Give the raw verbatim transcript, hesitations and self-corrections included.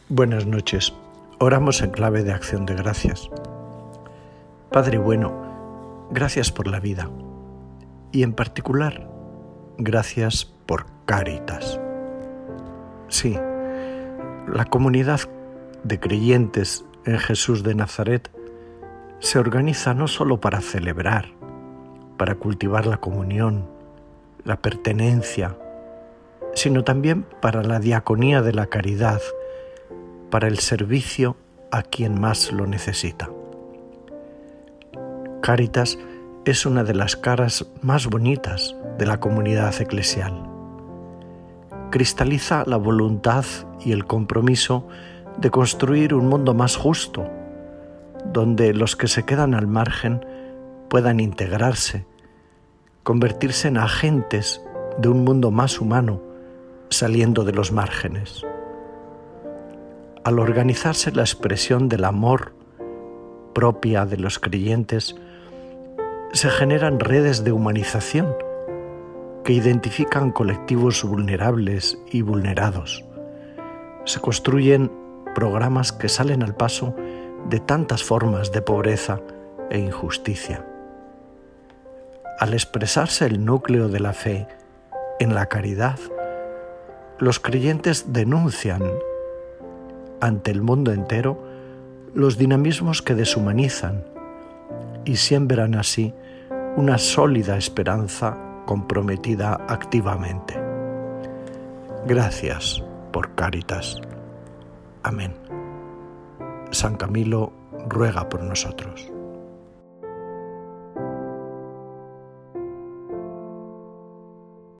Buenas noches. Oramos en clave de acción de gracias. Padre bueno, gracias por la vida y en particular, gracias por Cáritas. Sí, la comunidad de creyentes en Jesús de Nazaret se organiza no solo para celebrar, para cultivar la comunión, la pertenencia, sino también para la diaconía de la caridad, para el servicio a quien más lo necesita. Cáritas es una de las caras más bonitas de la comunidad eclesial. Cristaliza la voluntad y el compromiso de construir un mundo más justo, donde los que se quedan al margen puedan integrarse, convertirse en agentes de un mundo más humano, saliendo de los márgenes. Al organizarse la expresión del amor propia de los creyentes, se generan redes de humanización que identifican colectivos vulnerables y vulnerados. Se construyen programas que salen al paso de tantas formas de pobreza e injusticia. Al expresarse el núcleo de la fe en la caridad, los creyentes denuncian ante el mundo entero los dinamismos que deshumanizan y siembran así una sólida esperanza comprometida activamente. Gracias por Cáritas. Amén. San Camilo ruega por nosotros.